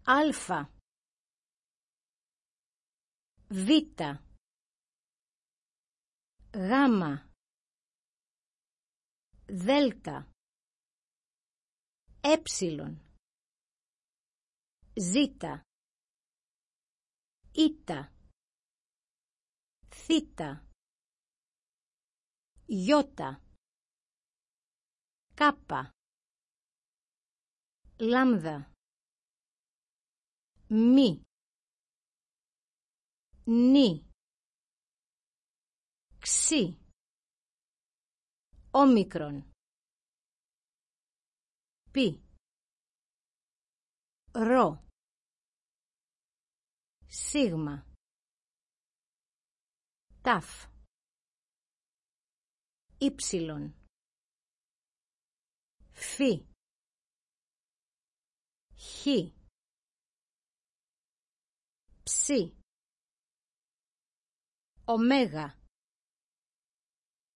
Αλφα, Β, Γάμα, Δέλτα, Έψιλον, Ζήτα, Ήτα, Θήτα, Ιώτα, Κάπα, Λάμδα, Μη, Νι, Ξι, Όμικρον, Πι, Ρο, Σίγμα, Ταφ, Ήψιλον, Φι, Χ, Ψι, Ωμέγα,